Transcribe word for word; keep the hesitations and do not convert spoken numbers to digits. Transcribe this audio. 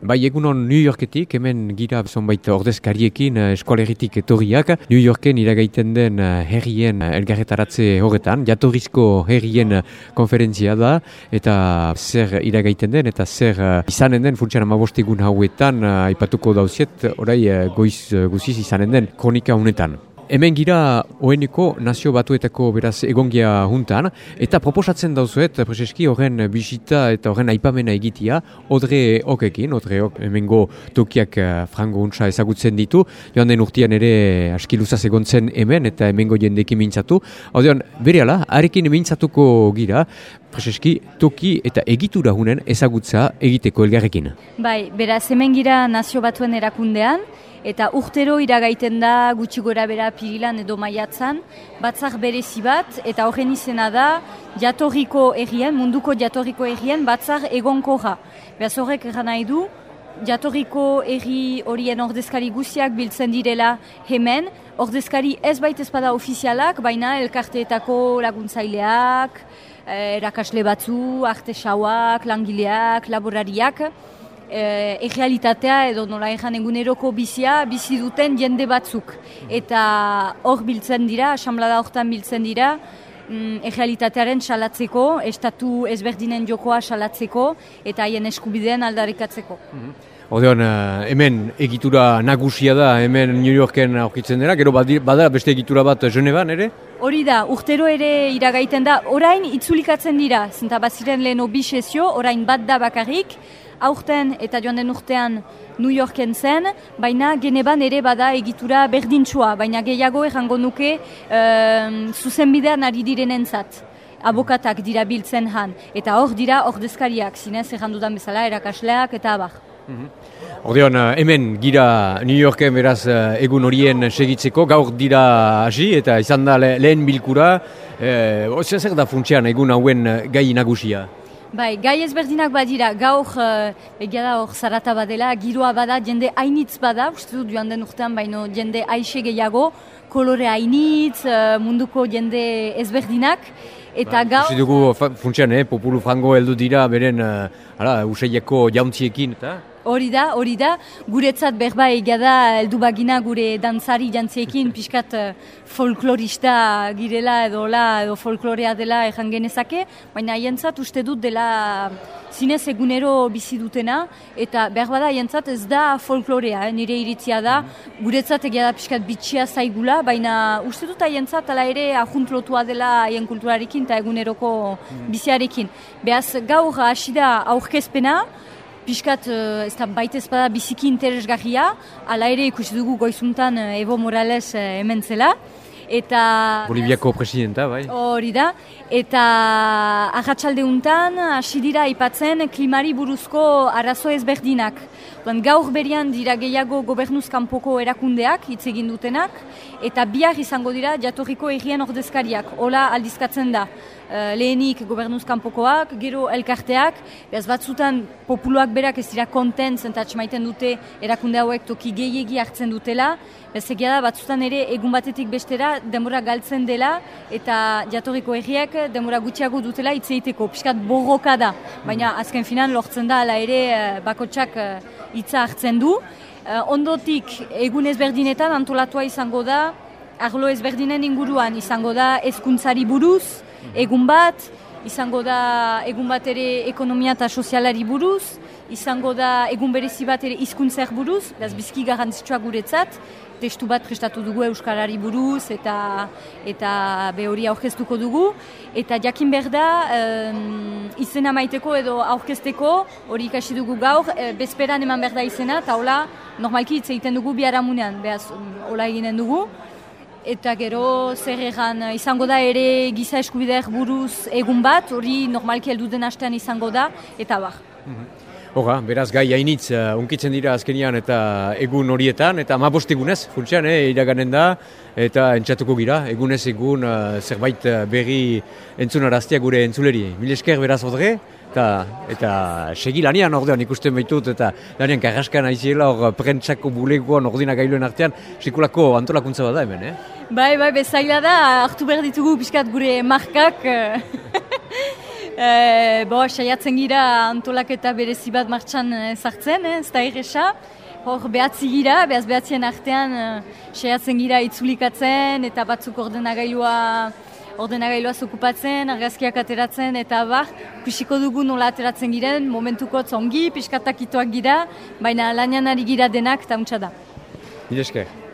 Bai, egunon New Yorketik, hemen gira zonbait ordezkariekin eskualeritik etorriak. New Yorken iragaiten den herrien elgarretaratze horretan, jatorrizko herrien konferentzia da, eta zer iragaiten den, eta zer izanen den funtsian amabostegun hauetan aipatuko dauziet, orai goiz guziz izanen den kronika honetan. Hemen gira oeneko nazio batuetako beraz egongia juntan, eta proposatzen dauzuet, prezeski horren bisita eta horren aipamena egitia, Odre Okekin, Odre Ok hemengo tokiak frango untsa ezagutzen ditu, joan den urtean ere askiluzaz egontzen hemen, eta hemengo jendekin mintzatu. Odean, berehala, harekin mintzatuko gira, prezeski toki eta egitura hunen ezagutza egiteko elgarrekin. Bai, beraz hemen gira nazio batuen erakundean, eta urtero iragaiten da gutxi gora bera pirilan edo maiatzan, batzar berezi bat, eta horren izena da jatorriko herrien, munduko jatorriko herrien batzar egonkorra. Beraz horrek eran nahi du, jatorriko herri horien ordezkari guziak biltzen direla hemen, ordezkari ez bait ezpada ofizialak, baina elkarteetako laguntzaileak, erakasle batzu, artesauak, langileak, laborariak, E, errealitatea edo nola egan eguneroko bizia bizi duten jende batzuk. Eta hor biltzen dira, asamblada hortan biltzen dira, mm, errealitatearen salatzeko, estatu ezberdinen jokoa salatzeko, eta haien eskubideen aldarrikatzeko. Mm-hmm. Odeon, hemen egitura nagusia da, hemen New Yorken aurkitzen dira, gero bada beste egitura bat Genevan ere? Hori da, urtero ere iragaiten da, orain itzulikatzen dira, zenta baziren leheno bi sesio, orain bat da bakarrik, aurten eta joan den urtean New Yorken zen, baina Genevan ere bada egitura berdintsua, baina gehiago errango nuke um, zuzenbidean ari direnentzat. Abokatak dira biltzen han, eta hor dira ordezkariak, zinez errandudan bezala erakasleak eta abar. Mm-hmm. Ordeon, hemen gira New Yorken beraz egun horien segitzeko, gaur dira hasi eta izan da lehen bilkura, e, zer da funtsian egun hauen gai nagusia? Bai, gai ezberdinak badira, gaur, egia da hor zarata badela, giroa bada, jende hainitz bada, uste dut joan den urtean, baino jende aixe gehiago, kolore hainitz, munduko jende ezberdinak, eta ba, gaur... Uste dugu funtsian, eh, populu frango heldu dira, beren, uh, useiako jauntziekin, eta... Hori da, hori da, guretzat berba egia da heldu bagina gure dantzari jantziekin pixkat folklorista girela edo la, edo folklorea dela ejan genezake, baina haientzat uste dut dela zinez egunero bizi dutena, eta berba da haientzat ez da folklorea, eh, nire iritzia da, guretzat egia da pixkat bitxia zaigula, baina uste dut haientzat ala ere ajuntlotua dela haien kulturarekin eta eguneroko biziarekin. Beaz, gaur hasi da aurkezpena, Piskat, ez da baita ezpada biziki interesgarria, ala ere ikusi dugu goizuntan Evo Morales hemen zela. Eta... Boliviako presidenta, bai. Hori da. Eta arratsalde untan hasi dira aipatzen klimari buruzko arazo ezberdinak. Gaur berian dira gehiago gobernuz kanpoko erakundeak hitz egin dutenak, eta bihar izango dira jatorriko herrien ordezkariak. Hola aldizkatzen da. Lehenik gobernuz kanpokoak, gero elkarteak, behaz batzutan populuak berak ez dira kontent zentatx maiten dute erakunde hauek toki gehiegi hartzen dutela, behaz egia da batzutan ere egun batetik bestera denbora galtzen dela eta jatorriko herriak denbora gutxiago dutela hitz egiteko, pixkat borroka da, baina azken finan lortzen da ala ere bakotsak hitza hartzen du. Ondotik egun ezberdinetan antolatua izango da, arlo ezberdinen inguruan izango da hezkuntzari buruz, egun bat, izango da egun bat ere ekonomia eta sozialari buruz, izango da egun berezi bat ere hizkuntzer buruz, beraz bizki garrantzitsua guretzat, testu bat prestatu dugu euskarari buruz eta eta be hori aurkeztuko dugu, eta jakin behar da um, izena maiteko edo aurkezteko, hori ikasi dugu gaur, e, bezperan eman behar da izena, eta hola normalki hitz egiten dugu biharamunean, beraz hola eginen dugu. Eta gero zer egan izango da ere giza eskubideak buruz egun bat, hori normalki heldu den astean izango da, eta bar. Hoga, beraz gai hainitz uh, unkitzen dira azkenian eta egun horietan, eta hamabost egunez, funtsian, eh, iraganen da, eta entzatuko gira, egunez egun uh, zerbait berri entzunaraztea gure entzuleri. Mil esker beraz Odre, eta, eta segi lanean ordean ikusten baitut, eta lanean karraskan aiziela hor prentsako bulegoan ordinak gailuen artean, sekulako antolakuntza bada hemen, eh? Bai, bai, bezaila da, hartu behar ditugu pixkat gure markak, E, bo, saiatzen gira antolaketa berezi bat martxan ezartzen, eh, ez da erresa. Hor behatzi gira, behaz behatzien artean eh, saiatzen gira itzulikatzen eta batzuk ordenagailua ordenagailuaz okupatzen, argazkiak ateratzen eta bar, kusiko dugu nola ateratzen giren, momentuko zongi, piskatakitoak gira, baina lanian ari gira denak eta untsa da. Mila esker.